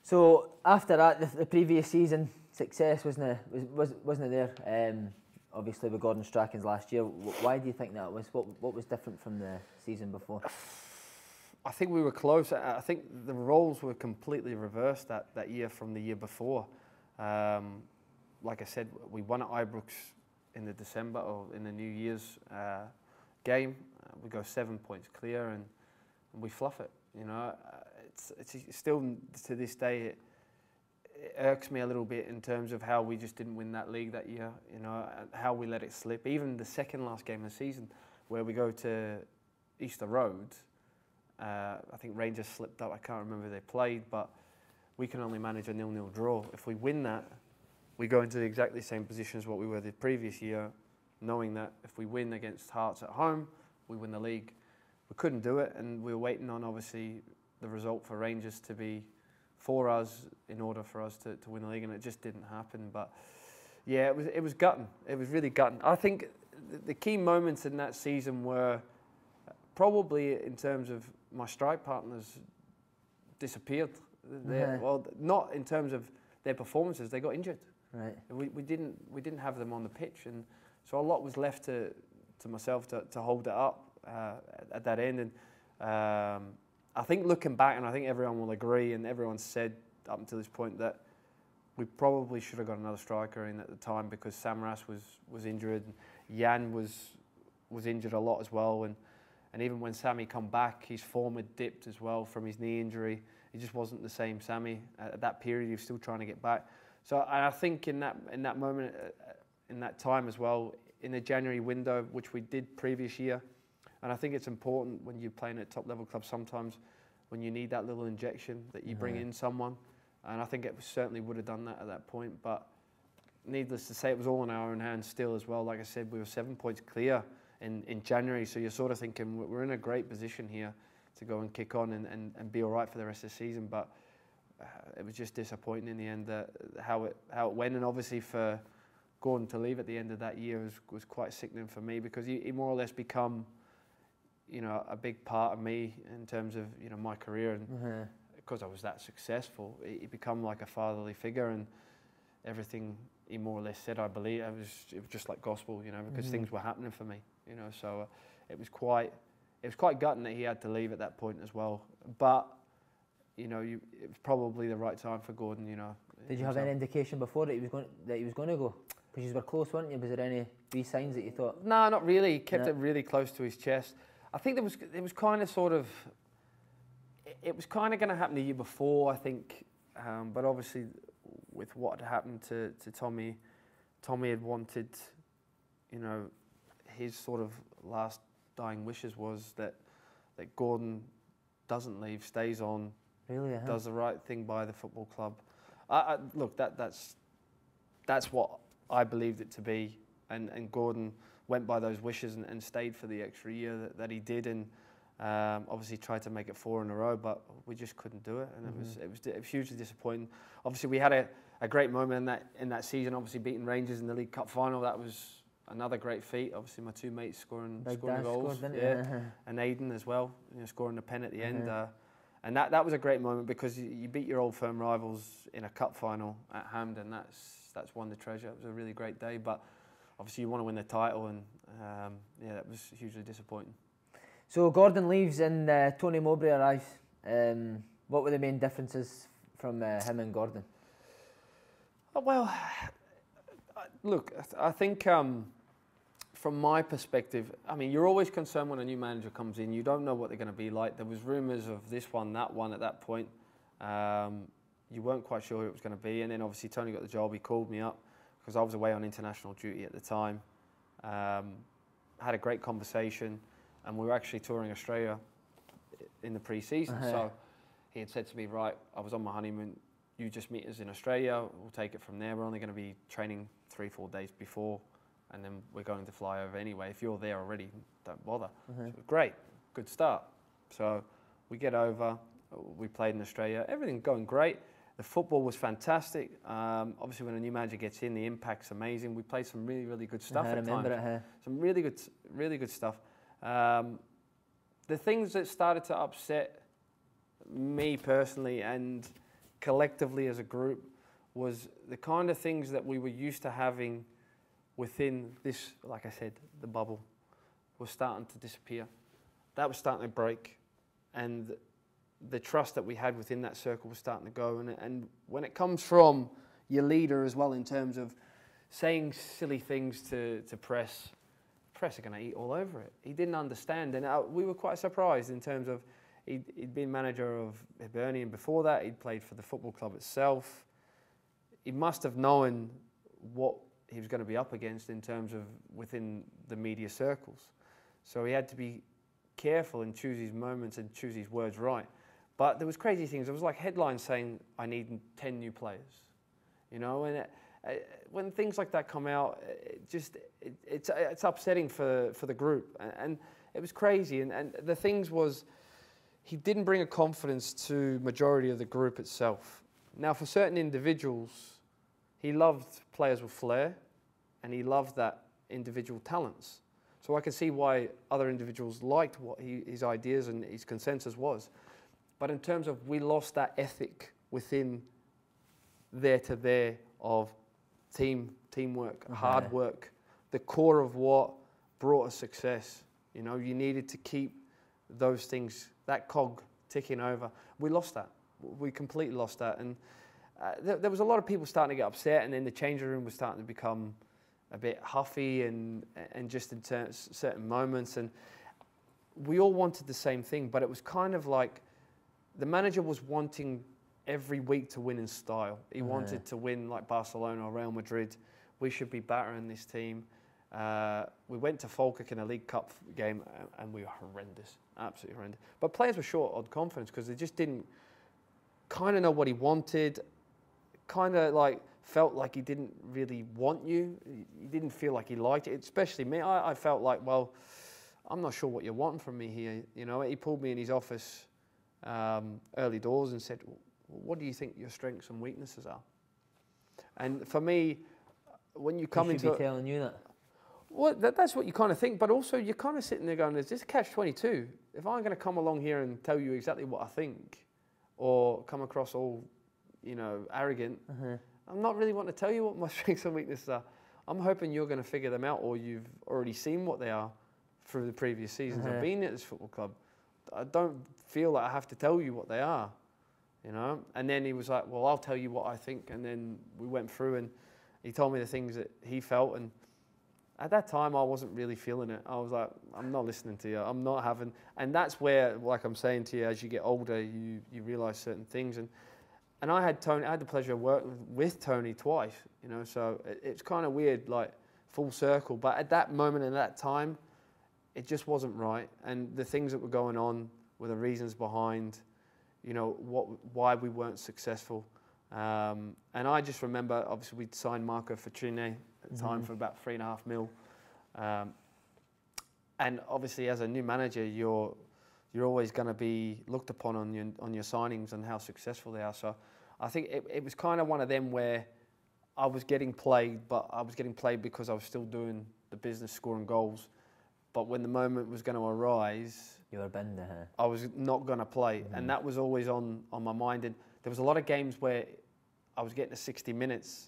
So after that, the previous season success wasn't there. Obviously with Gordon Strachan's last year. Why do you think that was? What was different from the season before? I think we were close. I think the roles were completely reversed that year from the year before. Like I said, we won at Ibrox in the December or in the New Year's game. We go 7 points clear and we fluff it. You know, it's still to this day it irks me a little bit in terms of how we just didn't win that league that year. You know, how we let it slip. Even the second last game of the season, where we go to Easter Road. I think Rangers slipped up. I can't remember who they played, but we can only manage a 0-0 draw. If we win that, we go into exactly the same position as what we were the previous year, knowing that if we win against Hearts at home, we win the league. We couldn't do it, and we were waiting on, obviously, the result for Rangers to be for us in order for us to win the league, and it just didn't happen. But yeah, it was gutting. It was really gutting. I think the key moments in that season were probably in terms of my strike partners disappeared. Well, not in terms of their performances; they got injured. Right. We didn't have them on the pitch, and so a lot was left to myself to hold it up at that end. And I think looking back, and I think everyone will agree, and everyone said up until this point that we probably should have got another striker in at the time because Samaras was injured, and Jan was injured a lot as well, and even when Sammy come back, his form had dipped as well from his knee injury. He just wasn't the same Sammy at that period. He was still trying to get back. So I think in that moment, in that time as well, in the January window, which we did previous year, and I think it's important when you're playing at top level clubs sometimes when you need that little injection that you bring in someone, and I think it certainly would have done that at that point. But needless to say, it was all in our own hands still as well. Like I said, we were 7 points clear in January, so you're sort of thinking we're in a great position here to go and kick on and be all right for the rest of the season. But it was just disappointing in the end how it went, and obviously for Gordon to leave at the end of that year was quite sickening for me because he more or less become, you know, a big part of me in terms of, you know, my career, and because I was that successful, he become like a fatherly figure, and everything he more or less said, I believe, it was just like gospel, you know, because things were happening for me, you know. So it was quite gutting that he had to leave at that point as well. But you know, it was probably the right time for Gordon, you know. Did you have any indication before that he was going to go? Because you were close, weren't you? Was there any wee signs that you thought? No, not really. He kept it really close to his chest. I think it was kind of sort of, it was kind of going to happen the year before, I think. But obviously, with what had happened to Tommy had wanted, you know, his sort of last dying wishes was that Gordon doesn't leave, stays on, really, does the right thing by the football club. Look, that's what I believed it to be, and Gordon went by those wishes and stayed for the extra year that he did, and obviously tried to make it 4 in a row, but we just couldn't do it, and it was hugely disappointing. Obviously, we had a great moment in that season. Obviously, beating Rangers in the League Cup final, that was another great feat. Obviously, my two mates scoring goals, and Aidan as well, you know, scoring the pen at the end. And that was a great moment because you beat your old firm rivals in a cup final at Hampden. That's won the treasure. It was a really great day, but obviously you want to win the title, and yeah, that was hugely disappointing. So Gordon leaves and Tony Mowbray arrives. What were the main differences from him and Gordon? Well, look, I think from my perspective, I mean, you're always concerned when a new manager comes in. You don't know what they're going to be like. There was rumours of this one, that one at that point. You weren't quite sure who it was going to be. And then obviously Tony got the job. He called me up because I was away on international duty at the time. Had a great conversation, and we were actually touring Australia in the pre-season. So he had said to me, right, I was on my honeymoon. You just meet us in Australia. We'll take it from there. We're only going to be training 3-4 days before, and then we're going to fly over anyway. If you're there already, don't bother. So it was great, good start. So we get over, we played in Australia, everything going great. The football was fantastic. Obviously, when a new manager gets in, the impact's amazing. We played some really, really good stuff at times. Some really good stuff. The things that started to upset me personally, and collectively as a group was the kind of things that we were used to having within this, like I said, the bubble was starting to disappear. That was starting to break, and the trust that we had within that circle was starting to go. And when it comes from your leader as well, in terms of saying silly things to press are going to eat all over it. He didn't understand, and we were quite surprised in terms of he'd been manager of Hibernian before that. He'd played for the football club itself. He must have known what he was going to be up against in terms of within the media circles. So he had to be careful and choose his moments and choose his words right. But there was crazy things. There was like headlines saying, "I need 10 new players," you know, and when things like that come out, it's upsetting for the group, and it was crazy. And the things was, he didn't bring a confidence to majority of the group itself. Now, for certain individuals, he loved players with flair, and he loved that individual talents. So I can see why other individuals liked what his ideas and his consensus was. But in terms of, we lost that ethic within there of teamwork, hard work, the core of what brought us success. You know, you needed to keep those things, that cog ticking over. We lost that. We completely lost that. And there was a lot of people starting to get upset, and then the changing room was starting to become a bit huffy and just in certain moments. And we all wanted the same thing, but it was kind of like the manager was wanting every week to win in style. He wanted to win like Barcelona or Real Madrid. We should be battering this team. We went to Falkirk in a League Cup game and we were horrendous, absolutely horrendous. But players were short on confidence because they just didn't kind of know what he wanted, kind of like felt like he didn't really want you. He didn't feel like he liked it, especially me. I felt like, well, I'm not sure what you're wanting from me here. You know, he pulled me in his office early doors and said, "What do you think your strengths and weaknesses are?" And for me, when you come into, he should be telling you that. Well, that's what you kind of think, but also you're kind of sitting there going, "Is this catch-22? If I'm going to come along here and tell you exactly what I think, or come across all, you know, arrogant, I'm not really wanting to tell you what my strengths and weaknesses are. I'm hoping you're going to figure them out, or you've already seen what they are through the previous seasons of being at this football club. I don't feel like I have to tell you what they are." You know, and then he was like, "Well, I'll tell you what I think." And then we went through, and he told me the things that he felt. And at that time, I wasn't really feeling it. I was like, "I'm not listening to you. I'm not having." And that's where, like I'm saying to you, as you get older, you realise certain things. And I had the pleasure of working with Tony twice. You know, so it's kind of weird, like full circle. But at that moment and that time, it just wasn't right. And the things that were going on were the reasons behind, you know, why we weren't successful. And I just remember, obviously, we'd signed Marco Fetrini at the time for about $3.5 million. And obviously, as a new manager, you're always going to be looked upon on your signings and how successful they are. So I think it was kind of one of them where I was getting played, but I was getting played because I was still doing the business, scoring goals. But when the moment was going to arise, you were binned. I was not going to play, and that was always on my mind. And there was a lot of games where I was getting to 60 minutes,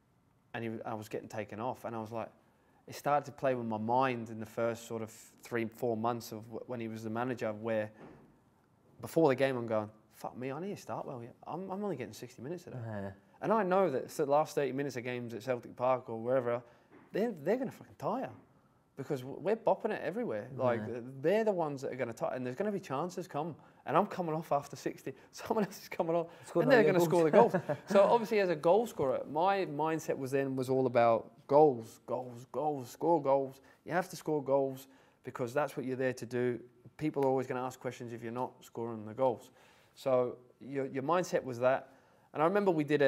and I was getting taken off, and I was like, it started to play with my mind in the first sort of 3-4 months of when he was the manager, where before the game I'm going, fuck me, I need to start well. Yeah. I'm only getting 60 minutes today. And I know that the last 30 minutes of games at Celtic Park or wherever, they're going to fucking tire. Because we're bopping it everywhere. Like, they're the ones that are going to tire. And there's going to be chances come. And I'm coming off after 60. Someone else is coming on. And they're going to score the goals. So obviously, as a goal scorer, my mindset was all about goals, score goals. You have to score goals because that's what you're there to do. People are always going to ask questions if you're not scoring the goals. So your mindset was that. And I remember we did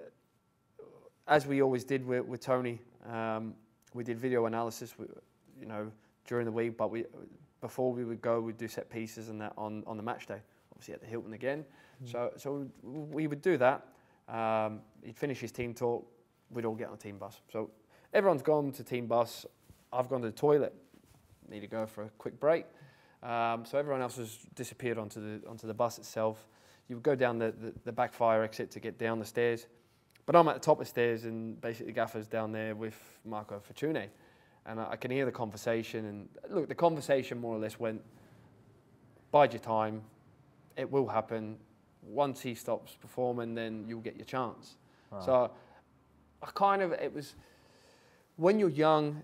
as we always did with Tony, we did video analysis, you know, during the week, but before we would go, we'd do set pieces and that on the match day, obviously at the Hilton again. So we would do that. He'd finish his team talk, we'd all get on a team bus. So everyone's gone to team bus. I've gone to the toilet, need to go for a quick break. So everyone else has disappeared onto the bus itself. you would go down the back fire exit to get down the stairs. But I'm at the top of the stairs, and basically Gaffer's down there with Marco Fortuné. And I can hear the conversation. And look, the conversation more or less went, bide your time, it will happen. Once he stops performing, then you'll get your chance. Wow. So it was, when you're young,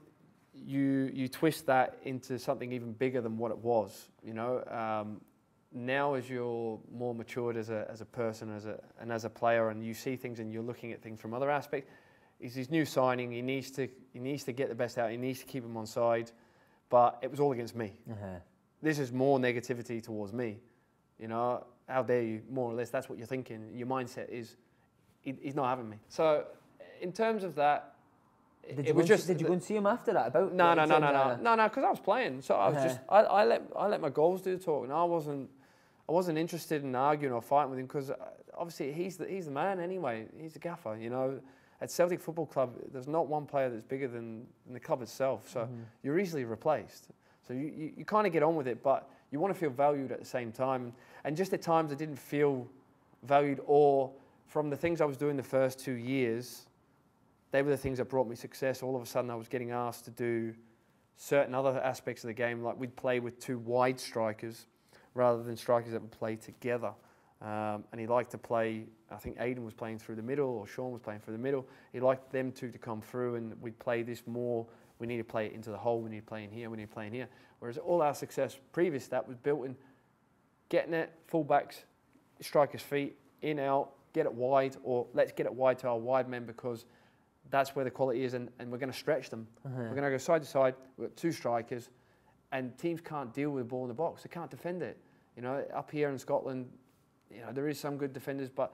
you twist that into something even bigger than what it was, you know. Now as you're more matured as a person, as a player, and you see things and you're looking at things from other aspects, he's his new signing, he needs to get the best out, he needs to keep him on side, but it was all against me. This is more negativity towards me, you know. How dare you, more or less, that's what you're thinking. Your mindset is, he's not having me. So in terms of that, did you go and see him after that? No, because I was playing. So I was just, I let my goals do the talking. I wasn't interested in arguing or fighting with him, because obviously he's the man anyway. He's the gaffer, you know. At Celtic Football Club, there's not one player that's bigger than the club itself. So you're easily replaced. So you kind of get on with it, but you want to feel valued at the same time. And just at times I didn't feel valued, or from the things I was doing the first 2 years, they were the things that brought me success. All of a sudden I was getting asked to do certain other aspects of the game, like we'd play with 2 wide strikers rather than strikers that would play together. And he liked to play, I think Aidan was playing through the middle, or Sean was playing through the middle. He liked them two to come through, and we'd play this more, we need to play it into the hole, we need to play in here, we need to play in here. Whereas all our success previous to that was built in getting it, fullbacks, strikers' feet, in, out, get it wide, or let's get it wide to our wide men, because that's where the quality is, and we're going to stretch them. We're going to go side to side, we've got 2 strikers, and teams can't deal with the ball in the box. They can't defend it. You know, up here in Scotland, you know, there is some good defenders, but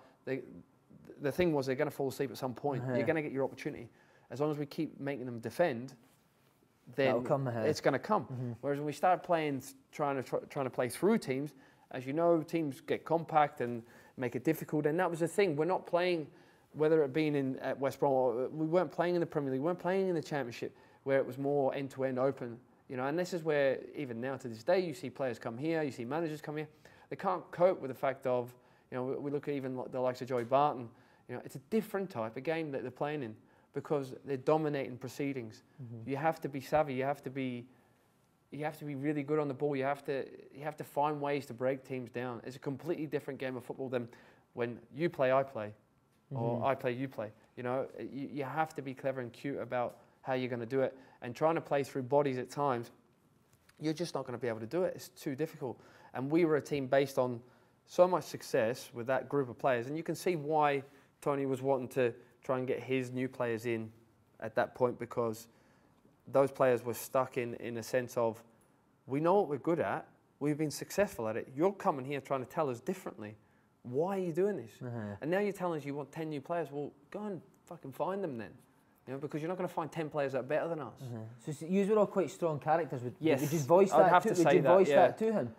the thing was, they're going to fall asleep at some point. You're going to get your opportunity. As long as we keep making them defend, then it's going to come. Whereas when we started playing, trying to play through teams, as you know, teams get compact and make it difficult. And that was the thing. We're not playing, whether it being at West Brom, or we weren't playing in the Premier League, we weren't playing in the Championship, where it was more end-to-end open. You know, and this is where, even now to this day, you see players come here, you see managers come here. They can't cope with the fact of, you know, we look at even the likes of Joey Barton. You know, it's a different type of game that they're playing in, because they're dominating proceedings. You have to be savvy. You have to be really good on the ball. You have to find ways to break teams down. It's a completely different game of football than when you play, I play, or I play, you play. You know, you have to be clever and cute about how you're going to do it. And trying to play through bodies at times, you're just not going to be able to do it. It's too difficult. And we were a team based on so much success with that group of players. And you can see why Tony was wanting to try and get his new players in at that point, because those players were stuck in a sense of, we know what we're good at, we've been successful at it, you're coming here trying to tell us differently. Why are you doing this? And now you're telling us you want 10 new players. Well, go and fucking find them then. You know, because you're not going to find 10 players that are better than us. So you were all quite strong characters. Would you voice that to him?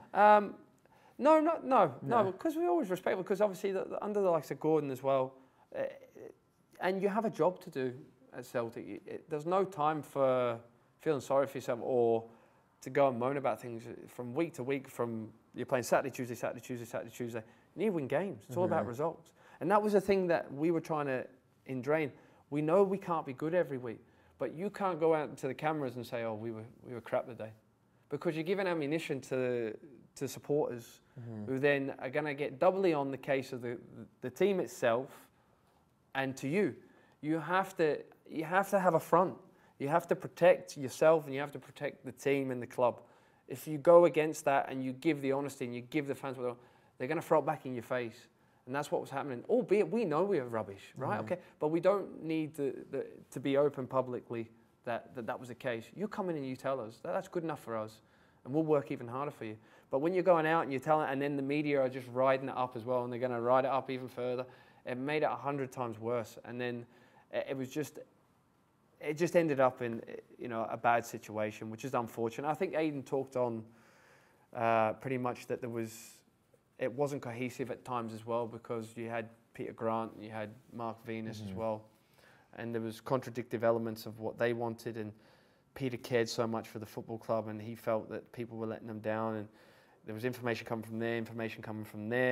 No, because we always respect him, because obviously under the likes of Gordon as well, and you have a job to do at Celtic. There's no time for feeling sorry for yourself or to go and moan about things from week to week. From you're playing Saturday, Tuesday, Saturday, Tuesday, Saturday, Tuesday. You need to win games. It's all about results. And that was the thing that we were trying to ingrain. We know we can't be good every week, but you can't go out to the cameras and say, "Oh, we were crap today," because you're giving ammunition to supporters who then are going to get doubly on the case of the team itself, and to you. You have to have a front. You have to protect yourself, and you have to protect the team and the club. If you go against that and you give the honesty and you give the fans what they want, they're going to throw it back in your face. And that's what was happening. Albeit we know we are rubbish, right? Okay, but we don't need to be open publicly that was the case. You come in and you tell us that's good enough for us, and we'll work even harder for you. But when you're going out and you're telling, and then the media are just riding it up as well, and they're going to ride it up even further, it made it 100 times worse. And then it just ended up in, you know, a bad situation, which is unfortunate. I think Aidan talked on pretty much that it wasn't cohesive at times as well, because you had Peter Grant and you had Mark Venus as well, and there was contradictive elements of what they wanted, and Peter cared so much for the football club, and he felt that people were letting them down, and there was information coming from there, information coming from there,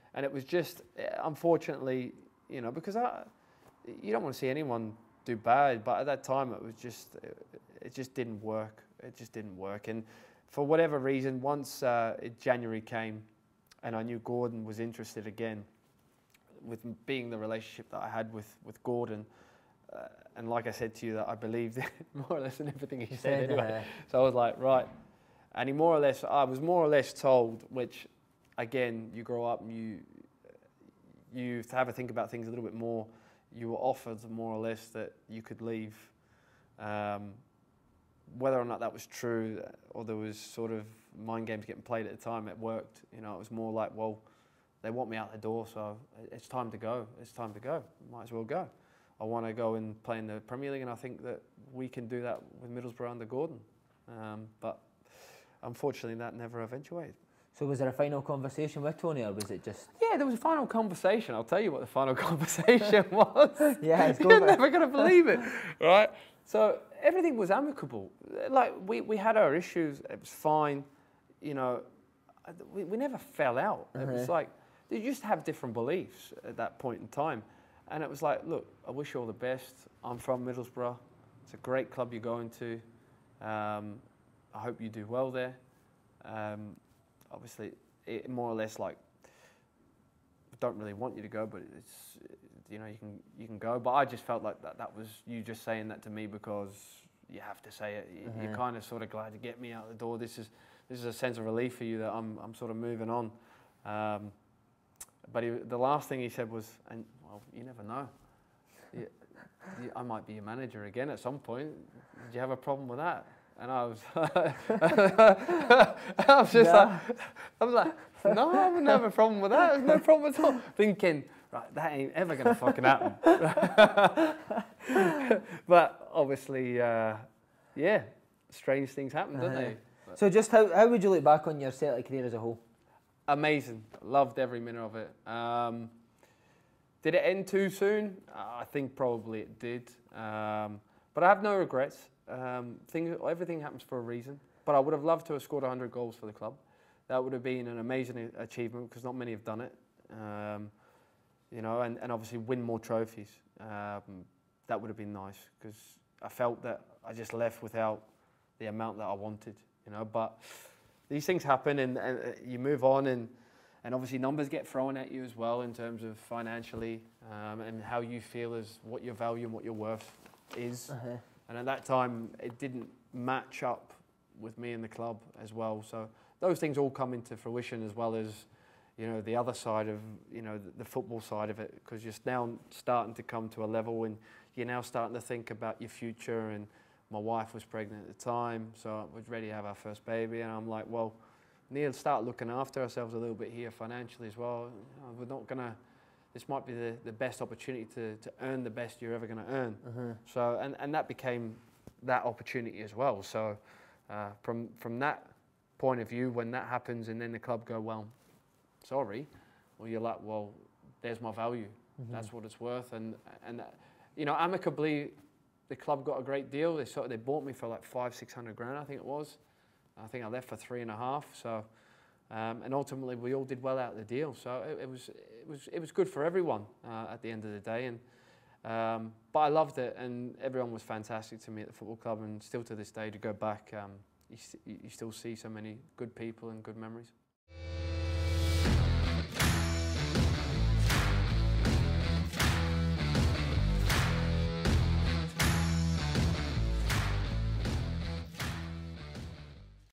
And it was just, unfortunately, you know, because you don't want to see anyone do bad, but at that time it just didn't work. It just didn't work. And for whatever reason, once January came and I knew Gordon was interested again, with being the relationship that I had with Gordon, and like I said to you, that I believed more or less in everything he said anyway. So I was like, right. And I was more or less told, which again, you grow up and you have a think about things a little bit more. You were offered more or less that you could leave. Whether or not that was true or there was sort of mind games getting played at the time, it worked. You know, it was more like, well, they want me out the door, so it's time to go. It's time to go. Might as well go. I want to go and play in the Premier League, and I think that we can do that with Middlesbrough under Gordon. But unfortunately, that never eventuated. So was there a final conversation with Tony, or was it just... Yeah, there was a final conversation. I'll tell you what the final conversation was. Yeah, you're never going to believe it, right? So everything was amicable. Like, we had our issues. It was fine. You know, we never fell out. It was like, you just have different beliefs at that point in time. And it was like, look, I wish you all the best. I'm from Middlesbrough. It's a great club you're going to. I hope you do well there. Obviously, it more or less like, don't really want you to go, but it's, you know, you can go. But I just felt like that was you just saying that to me because you have to say it. You're kind of sort of glad to get me out the door. This is a sense of relief for you that I'm sort of moving on. But the last thing he said was, and well, you never know. I might be a manager again at some point. Did you have a problem with that? And I was, I was like, no, I wouldn't have a problem with that. There's no problem at all. Thinking, right, that ain't ever gonna fucking happen. But obviously, yeah, strange things happen, don't they? So just how would you look back on your Celtic career as a whole? Amazing. Loved every minute of it. Did it end too soon? I think probably it did. But I have no regrets. Everything happens for a reason. But I would have loved to have scored 100 goals for the club. That would have been an amazing achievement because not many have done it. You know, and obviously win more trophies. That would have been nice because I felt that I just left without the amount that I wanted. You know, but these things happen, and you move on, and obviously numbers get thrown at you as well in terms of financially and how you feel as what your value and what your worth is. And at that time, it didn't match up with me and the club as well. So those things all come into fruition, as well as, you know, the other side of, you know, the football side of it, because you're now starting to come to a level and you're now starting to think about your future. And my wife was pregnant at the time, so I was ready to have our first baby. And I'm like, well, we need to start looking after ourselves a little bit here financially as well. You know, we're not going to, this might be the best opportunity to earn the best you're ever going to earn. So, and that became that opportunity as well. So from that point of view, when that happens and then the club go, well, sorry, well, you're like, well, there's my value. That's what it's worth. And you know, amicably, the club got a great deal. They bought me for like 500-600 grand, I think it was. I think I left for 3.5. So, and ultimately we all did well out of the deal. So it was good for everyone at the end of the day. And but I loved it, and everyone was fantastic to me at the football club. And still to this day, to go back, you still see so many good people and good memories.